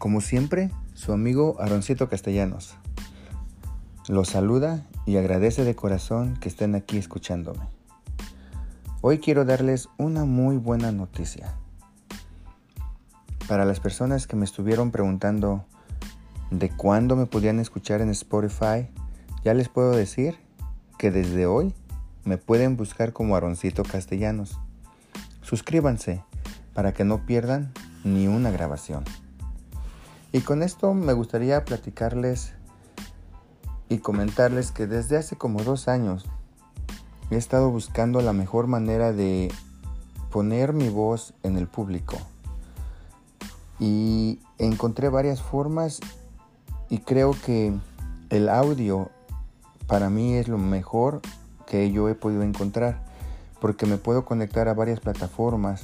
Como siempre, su amigo Aaroncito Castellanos los saluda y agradece de corazón que estén aquí escuchándome. Hoy quiero darles una muy buena noticia. Para las personas que me estuvieron preguntando de cuándo me podían escuchar en Spotify, ya les puedo decir que desde hoy me pueden buscar como Aaroncito Castellanos. Suscríbanse para que no pierdan ni una grabación. Y con esto me gustaría platicarles y comentarles que desde hace como 2 años he estado buscando la mejor manera de poner mi voz en el público. Y encontré varias formas y creo que el audio para mí es lo mejor que yo he podido encontrar, porque me puedo conectar a varias plataformas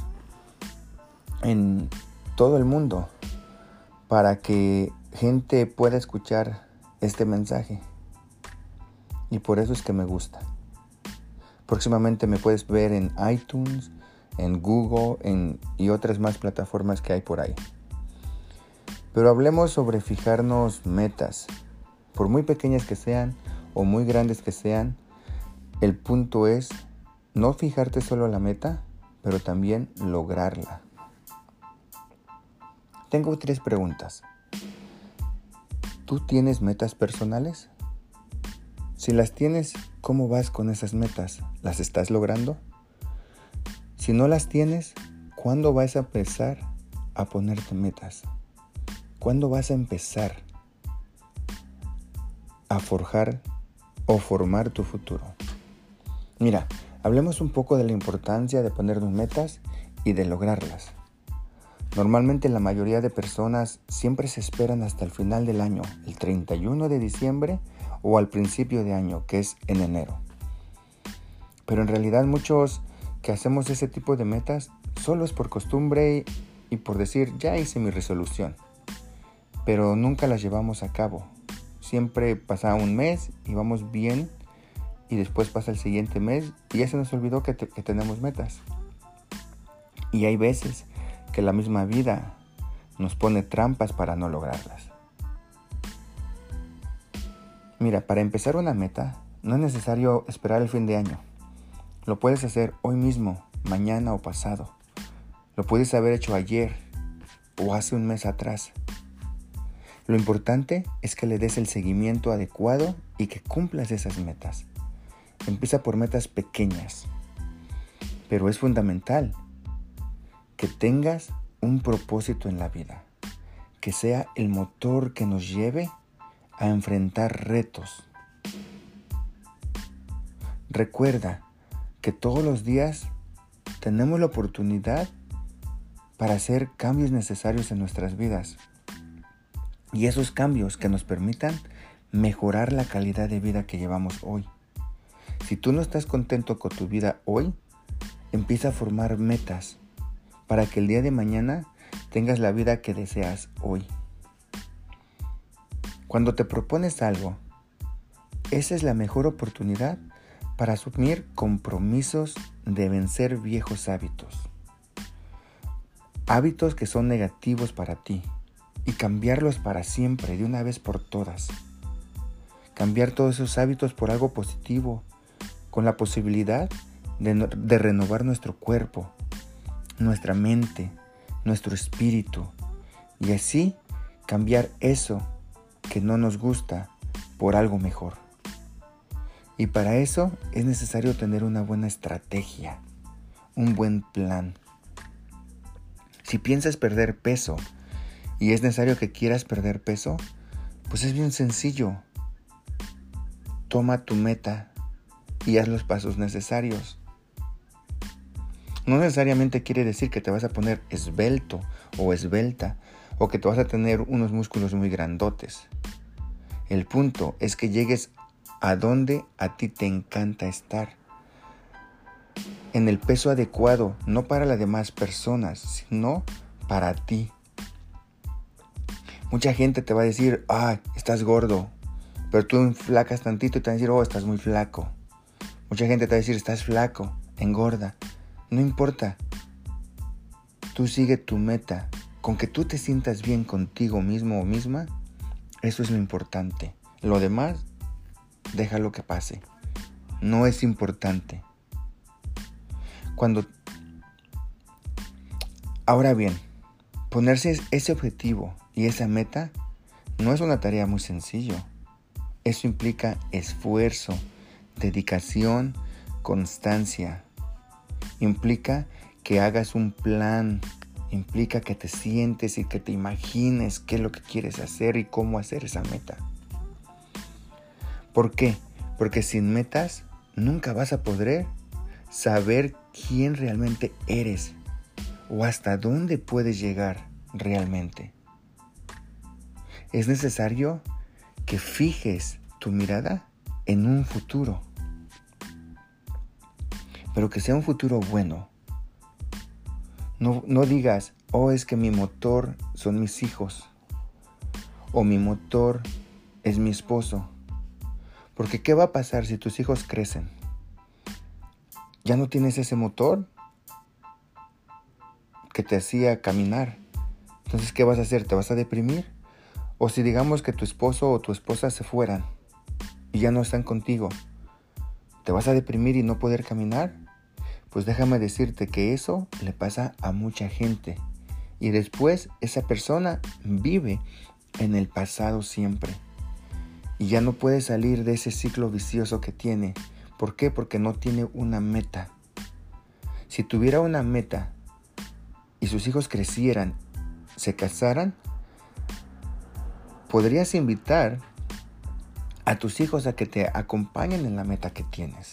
en todo el mundo para que gente pueda escuchar este mensaje. Y por eso es que me gusta. Próximamente me puedes ver en iTunes, en Google y otras más plataformas que hay por ahí. Pero hablemos sobre fijarnos metas. Por muy pequeñas que sean o muy grandes que sean, el punto es no fijarte solo la meta, pero también lograrla. Tengo 3 preguntas. ¿Tú tienes metas personales? Si las tienes, ¿cómo vas con esas metas? ¿Las estás logrando? Si no las tienes, ¿cuándo vas a empezar a ponerte metas? ¿Cuándo vas a empezar a forjar o formar tu futuro? Mira, hablemos un poco de la importancia de ponernos metas y de lograrlas. Normalmente la mayoría de personas siempre se esperan hasta el final del año, el 31 de diciembre o al principio de año, que es en enero. Pero en realidad muchos que hacemos ese tipo de metas solo es por costumbre y por decir, ya hice mi resolución. Pero nunca las llevamos a cabo. Siempre pasa un mes y vamos bien, y después pasa el siguiente mes y ya se nos olvidó que tenemos metas. Y hay veces que la misma vida nos pone trampas para no lograrlas. Mira, para empezar una meta no es necesario esperar el fin de año. Lo puedes hacer hoy mismo, mañana o pasado. Lo puedes haber hecho ayer o hace un mes atrás. Lo importante es que le des el seguimiento adecuado y que cumplas esas metas. Empieza por metas pequeñas, pero es fundamental que tengas un propósito en la vida, que sea el motor que nos lleve a enfrentar retos. Recuerda que todos los días tenemos la oportunidad para hacer cambios necesarios en nuestras vidas, y esos cambios que nos permitan mejorar la calidad de vida que llevamos hoy. Si tú no estás contento con tu vida hoy, empieza a formar metas para que el día de mañana tengas la vida que deseas hoy. Cuando te propones algo, esa es la mejor oportunidad para asumir compromisos de vencer viejos hábitos. Hábitos que son negativos para ti y cambiarlos para siempre, de una vez por todas. Cambiar todos esos hábitos por algo positivo, con la posibilidad de renovar nuestro cuerpo, nuestra mente, nuestro espíritu, y así cambiar eso que no nos gusta por algo mejor. Y para eso es necesario tener una buena estrategia, un buen plan. Si piensas perder peso y es necesario que quieras perder peso, pues es bien sencillo. Toma tu meta y haz los pasos necesarios. No necesariamente quiere decir que te vas a poner esbelto o esbelta o que te vas a tener unos músculos muy grandotes. El punto es que llegues a donde a ti te encanta estar. En el peso adecuado, no para las demás personas, sino para ti. Mucha gente te va a decir, estás gordo, pero tú enflacas tantito y te van a decir, estás muy flaco. Mucha gente te va a decir, estás flaco, engorda. No importa. Tú sigue tu meta Con que tú te sientas bien contigo mismo o misma, eso es lo importante. Lo demás, déjalo que pase. No es importante. Ahora bien, ponerse ese objetivo y esa meta no es una tarea muy sencilla. Eso implica esfuerzo, dedicación, constancia. Implica que hagas un plan. Implica que te sientes y que te imagines qué es lo que quieres hacer y cómo hacer esa meta. ¿Por qué? Porque sin metas nunca vas a poder saber quién realmente eres o hasta dónde puedes llegar realmente. Es necesario que fijes tu mirada en un futuro, pero que sea un futuro bueno. No digas, es que mi motor son mis hijos, o mi motor es mi esposo. Porque ¿qué va a pasar si tus hijos crecen? ¿Ya no tienes ese motor que te hacía caminar? Entonces, ¿qué vas a hacer? ¿Te vas a deprimir? O si digamos que tu esposo o tu esposa se fueran y ya no están contigo, ¿te vas a deprimir y no poder caminar? Pues déjame decirte que eso le pasa a mucha gente. Y después esa persona vive en el pasado siempre. Y ya no puede salir de ese ciclo vicioso que tiene. ¿Por qué? Porque no tiene una meta. Si tuviera una meta y sus hijos crecieran, se casaran, podrías invitar a tus hijos a que te acompañen en la meta que tienes.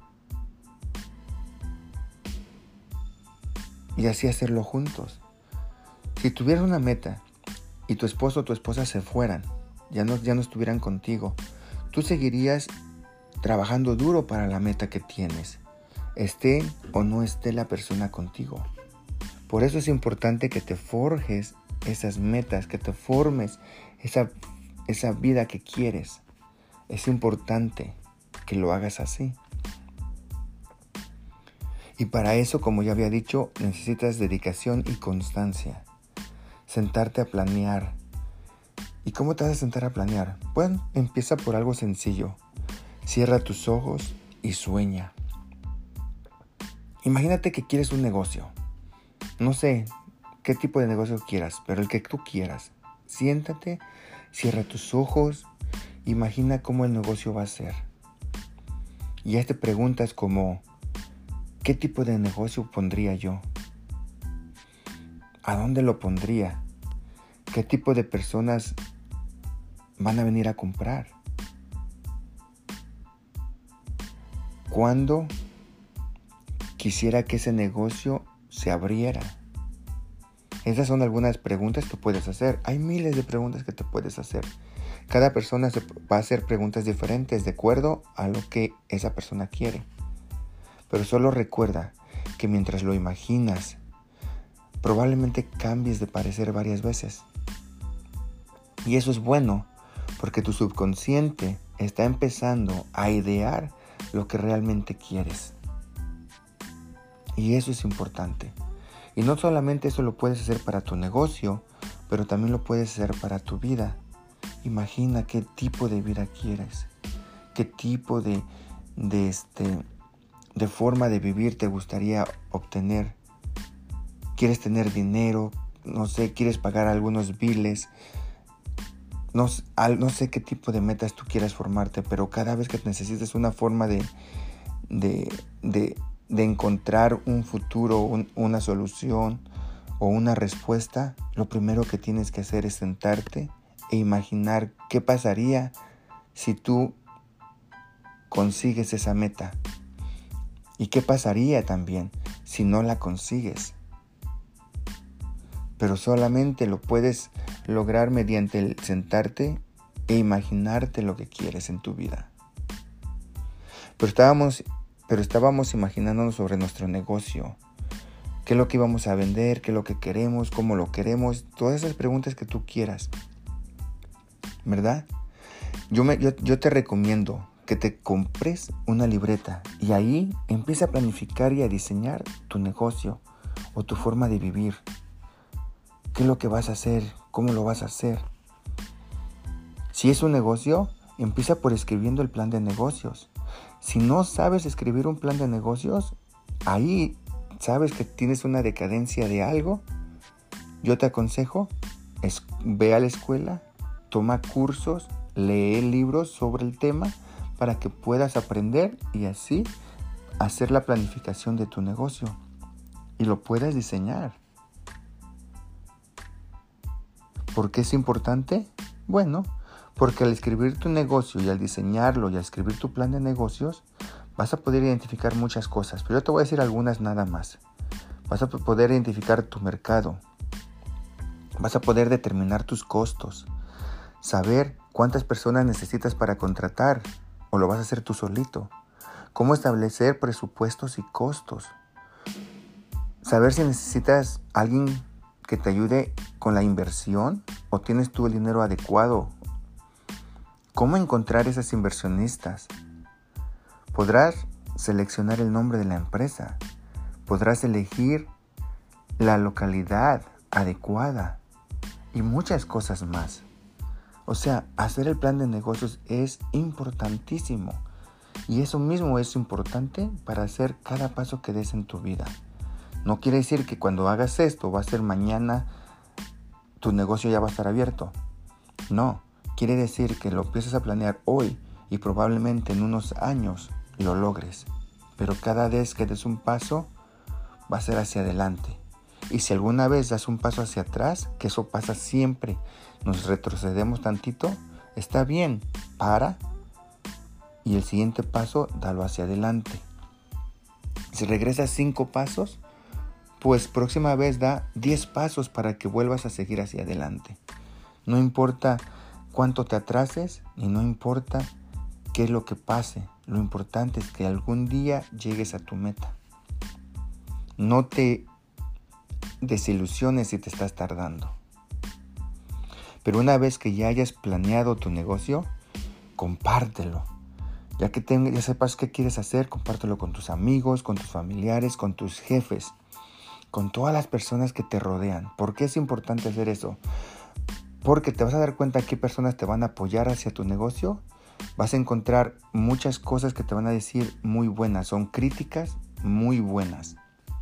Y así hacerlo juntos. Si tuvieras una meta y tu esposo o tu esposa se fueran, ya no estuvieran contigo, tú seguirías trabajando duro para la meta que tienes, esté o no esté la persona contigo. Por eso es importante que te forjes esas metas, que te formes esa vida que quieres. Es importante que lo hagas así. Y para eso, como ya había dicho, necesitas dedicación y constancia. Sentarte a planear. ¿Y cómo te vas a sentar a planear? Bueno, empieza por algo sencillo. Cierra tus ojos y sueña. Imagínate que quieres un negocio. No sé qué tipo de negocio quieras, pero el que tú quieras. Siéntate, cierra tus ojos, imagina cómo el negocio va a ser. Y ya te preguntas como, ¿qué tipo de negocio pondría yo? ¿A dónde lo pondría? ¿Qué tipo de personas van a venir a comprar? ¿Cuándo quisiera que ese negocio se abriera? Esas son algunas preguntas que puedes hacer. Hay miles de preguntas que te puedes hacer. Cada persona va a hacer preguntas diferentes de acuerdo a lo que esa persona quiere. Pero solo recuerda que mientras lo imaginas, probablemente cambies de parecer varias veces. Y eso es bueno, porque tu subconsciente está empezando a idear lo que realmente quieres. Y eso es importante. Y no solamente eso lo puedes hacer para tu negocio, pero también lo puedes hacer para tu vida. Imagina qué tipo de vida quieres, qué tipo de forma de vivir te gustaría obtener. ¿Quieres tener dinero? No sé, ¿quieres pagar algunos biles? No sé qué tipo de metas tú quieras formarte, pero cada vez que necesites una forma de encontrar un futuro, una solución o una respuesta, lo primero que tienes que hacer es sentarte e imaginar qué pasaría si tú consigues esa meta. ¿Y qué pasaría también si no la consigues? Pero solamente lo puedes lograr mediante el sentarte e imaginarte lo que quieres en tu vida. Pero estábamos imaginándonos sobre nuestro negocio. ¿Qué es lo que íbamos a vender? ¿Qué es lo que queremos? ¿Cómo lo queremos? Todas esas preguntas que tú quieras. ¿Verdad? Yo te recomiendo que te compres una libreta y ahí empieza a planificar y a diseñar tu negocio o tu forma de vivir. ¿Qué es lo que vas a hacer? ¿Cómo lo vas a hacer? Si es un negocio, empieza por escribiendo el plan de negocios. Si no sabes escribir un plan de negocios, ahí sabes que tienes una decadencia de algo. Yo te aconsejo, ve a la escuela, toma cursos, lee libros sobre el tema para que puedas aprender y así hacer la planificación de tu negocio y lo puedas diseñar. ¿Por qué es importante? Bueno, porque al escribir tu negocio y al diseñarlo y al escribir tu plan de negocios, vas a poder identificar muchas cosas, pero yo te voy a decir algunas nada más. Vas a poder identificar tu mercado, vas a poder determinar tus costos, saber cuántas personas necesitas para contratar o lo vas a hacer tú solito, cómo establecer presupuestos y costos, saber si necesitas alguien que te ayude con la inversión o tienes tú el dinero adecuado, cómo encontrar esas inversionistas. Podrás seleccionar el nombre de la empresa, podrás elegir la localidad adecuada y muchas cosas más. O sea, hacer el plan de negocios es importantísimo y eso mismo es importante para hacer cada paso que des en tu vida. No quiere decir que cuando hagas esto va a ser mañana tu negocio ya va a estar abierto. No, quiere decir que lo empiezas a planear hoy y probablemente en unos años lo logres. Pero cada vez que des un paso va a ser hacia adelante. Y si alguna vez das un paso hacia atrás, que eso pasa siempre, nos retrocedemos tantito, está bien, para y el siguiente paso dalo hacia adelante. Si regresas 5 pasos, pues próxima vez da 10 pasos para que vuelvas a seguir hacia adelante. No importa cuánto te atrases y no importa qué es lo que pase. Lo importante es que algún día llegues a tu meta. No te desilusiones si te estás tardando. Pero una vez que ya hayas planeado tu negocio, compártelo. Ya sepas qué quieres hacer, compártelo con tus amigos, con tus familiares, con tus jefes, con todas las personas que te rodean. ¿Por qué es importante hacer eso? Porque te vas a dar cuenta qué personas te van a apoyar hacia tu negocio. Vas a encontrar muchas cosas que te van a decir muy buenas. Son críticas muy buenas.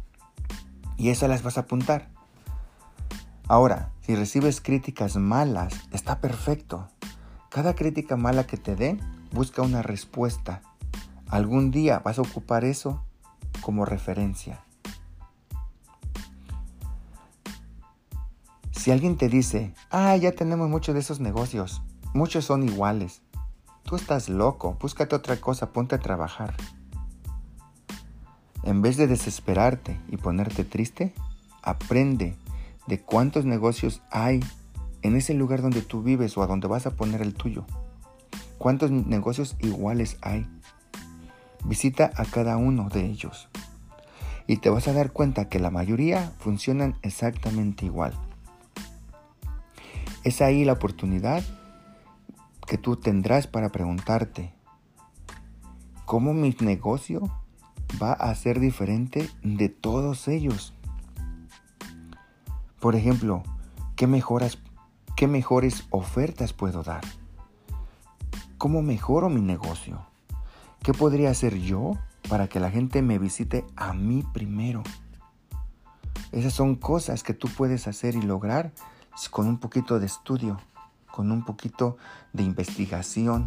Y esas las vas a apuntar. Ahora, si recibes críticas malas, está perfecto. Cada crítica mala que te den, busca una respuesta. Algún día vas a ocupar eso como referencia. Si alguien te dice, ya tenemos muchos de esos negocios, muchos son iguales, tú estás loco, búscate otra cosa, ponte a trabajar. En vez de desesperarte y ponerte triste, aprende de cuántos negocios hay en ese lugar donde tú vives o a donde vas a poner el tuyo. ¿Cuántos negocios iguales hay? Visita a cada uno de ellos y te vas a dar cuenta que la mayoría funcionan exactamente igual. Es ahí la oportunidad que tú tendrás para preguntarte, ¿cómo mi negocio va a ser diferente de todos ellos? Por ejemplo, ¿qué mejores ofertas puedo dar? ¿Cómo mejoro mi negocio? ¿Qué podría hacer yo para que la gente me visite a mí primero? Esas son cosas que tú puedes hacer y lograr con un poquito de estudio, con un poquito de investigación.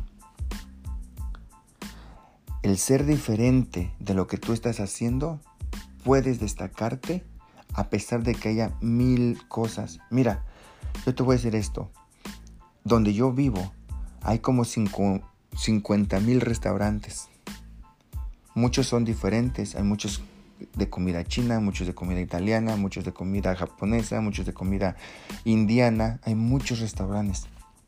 El ser diferente de lo que tú estás haciendo, puedes destacarte a pesar de que haya 1000 cosas. Mira, yo te voy a decir esto. Donde yo vivo, hay como 50,000 restaurantes. Muchos son diferentes. Hay muchos de comida china, muchos de comida italiana, muchos de comida japonesa, muchos de comida indiana. Hay muchos restaurantes.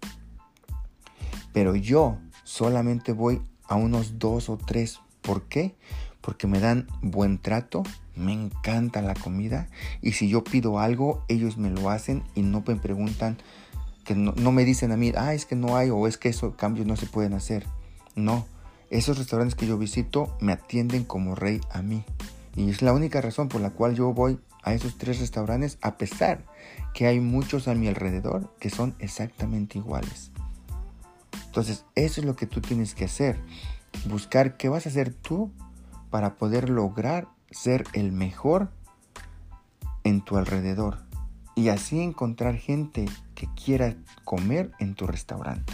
Pero yo solamente voy a unos 2 o 3. ¿Por qué? Porque me dan buen trato, me encanta la comida y si yo pido algo, ellos me lo hacen y no me preguntan, que no me dicen a mí, es que no hay o es que esos cambios no se pueden hacer. No, esos restaurantes que yo visito me atienden como rey a mí y es la única razón por la cual yo voy a esos 3 restaurantes, a pesar que hay muchos a mi alrededor que son exactamente iguales. Entonces, eso es lo que tú tienes que hacer. Buscar qué vas a hacer tú para poder lograr ser el mejor en tu alrededor. Y así encontrar gente que quiera comer en tu restaurante.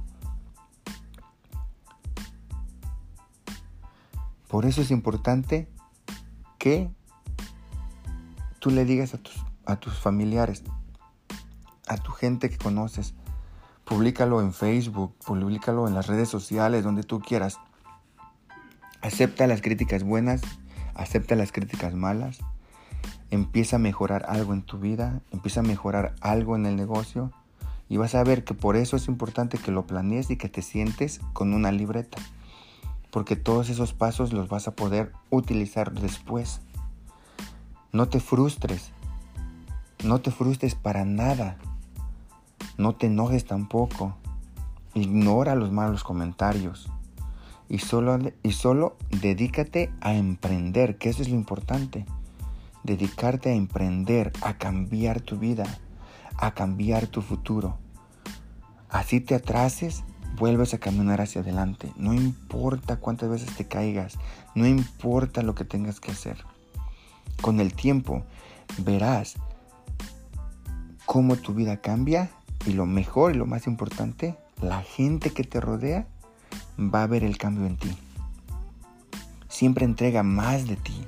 Por eso es importante que tú le digas a tus familiares, a tu gente que conoces, públicalo en Facebook, públicalo en las redes sociales, donde tú quieras. Acepta las críticas buenas, acepta las críticas malas. Empieza a mejorar algo en tu vida, empieza a mejorar algo en el negocio. Y vas a ver que por eso es importante que lo planees y que te sientes con una libreta. Porque todos esos pasos los vas a poder utilizar después. No te frustres. No te frustres para nada. No te enojes tampoco. Ignora los malos comentarios. Y solo dedícate a emprender, que eso es lo importante. Dedicarte a emprender, a cambiar tu vida, a cambiar tu futuro. Así te atrases, vuelves a caminar hacia adelante. No importa cuántas veces te caigas, no importa lo que tengas que hacer. Con el tiempo verás cómo tu vida cambia y lo mejor y lo más importante, la gente que te rodea va a ver el cambio en ti. Siempre entrega más de ti.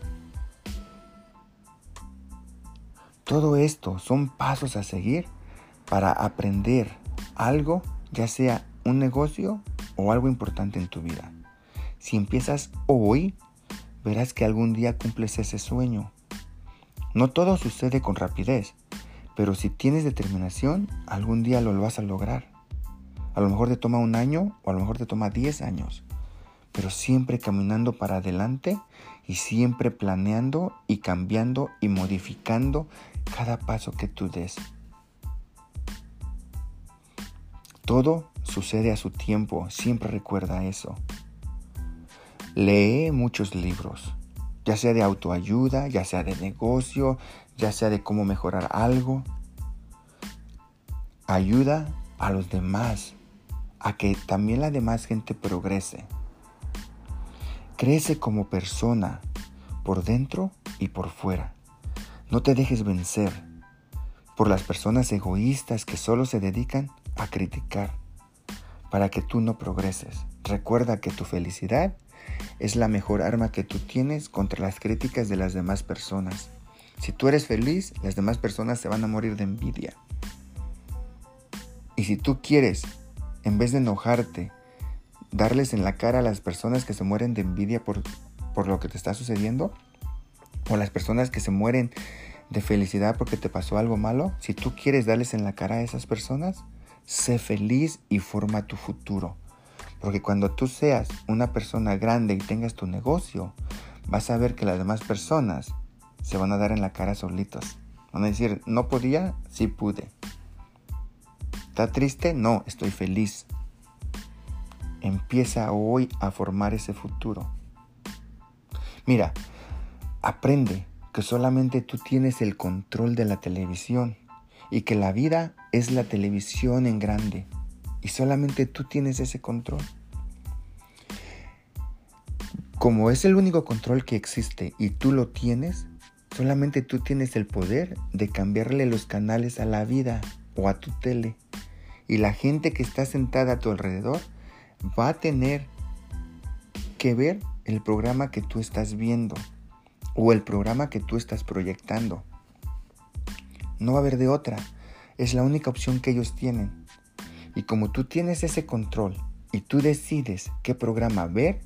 Todo esto son pasos a seguir para aprender algo, ya sea un negocio o algo importante en tu vida. Si empiezas hoy, verás que algún día cumples ese sueño. No todo sucede con rapidez, pero si tienes determinación, algún día lo vas a lograr. A lo mejor te toma 1 año o a lo mejor te toma 10 años, pero siempre caminando para adelante y siempre planeando y cambiando y modificando cada paso que tú des. Todo sucede a su tiempo, siempre recuerda eso. Lee muchos libros, ya sea de autoayuda, ya sea de negocio, ya sea de cómo mejorar algo. Ayuda a los demás, a que también la demás gente progrese. Crece como persona, por dentro y por fuera. No te dejes vencer por las personas egoístas que solo se dedican a criticar para que tú no progreses. Recuerda que tu felicidad es la mejor arma que tú tienes contra las críticas de las demás personas. Si tú eres feliz, las demás personas se van a morir de envidia. Y si tú quieres, en vez de enojarte, darles en la cara a las personas que se mueren de envidia por lo que te está sucediendo, o las personas que se mueren de felicidad porque te pasó algo malo, si tú quieres darles en la cara a esas personas, sé feliz y forma tu futuro. Porque cuando tú seas una persona grande y tengas tu negocio, vas a ver que las demás personas se van a dar en la cara solitos. Van a decir, no podía, sí pude. ¿Está triste? No, estoy feliz. Empieza hoy a formar ese futuro. Mira, aprende que solamente tú tienes el control de la televisión y que la vida es la televisión en grande y solamente tú tienes ese control. Como es el único control que existe y tú lo tienes, solamente tú tienes el poder de cambiarle los canales a la vida o a tu tele. Y la gente que está sentada a tu alrededor va a tener que ver el programa que tú estás viendo o el programa que tú estás proyectando. No va a haber de otra. Es la única opción que ellos tienen. Y como tú tienes ese control y tú decides qué programa ver,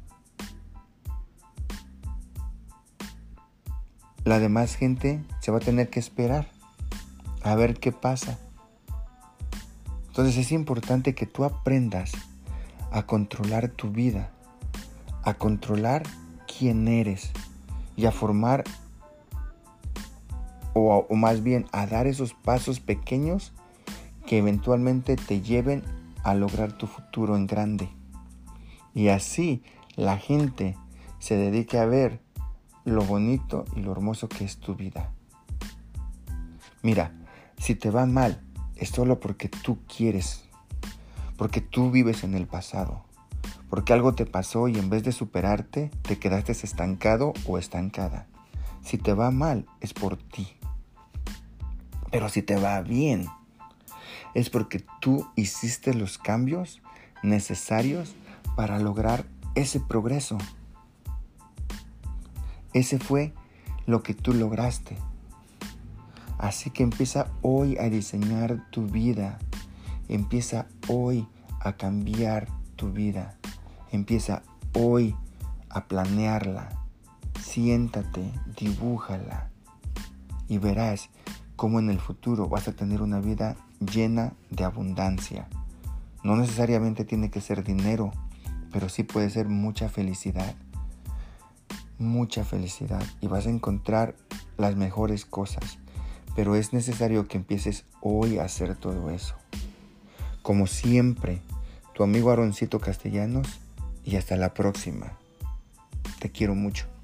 la demás gente se va a tener que esperar a ver qué pasa. Entonces es importante que tú aprendas a controlar tu vida, a controlar quién eres y a formar o más bien a dar esos pasos pequeños que eventualmente te lleven a lograr tu futuro en grande. Y así la gente se dedique a ver lo bonito y lo hermoso que es tu vida. Mira, si te va mal, es solo porque tú quieres, porque tú vives en el pasado, porque algo te pasó y en vez de superarte, te quedaste estancado o estancada. Si te va mal, es por ti. Pero si te va bien, es porque tú hiciste los cambios necesarios para lograr ese progreso. Ese fue lo que tú lograste. Así que empieza hoy a diseñar tu vida. Empieza hoy a cambiar tu vida. Empieza hoy a planearla. Siéntate, dibújala y verás cómo en el futuro vas a tener una vida llena de abundancia. No necesariamente tiene que ser dinero, pero sí puede ser mucha felicidad y vas a encontrar las mejores cosas, pero es necesario que empieces hoy a hacer todo eso. Como siempre, tu amigo Aaroncito Castellanos y hasta la próxima. Te quiero mucho.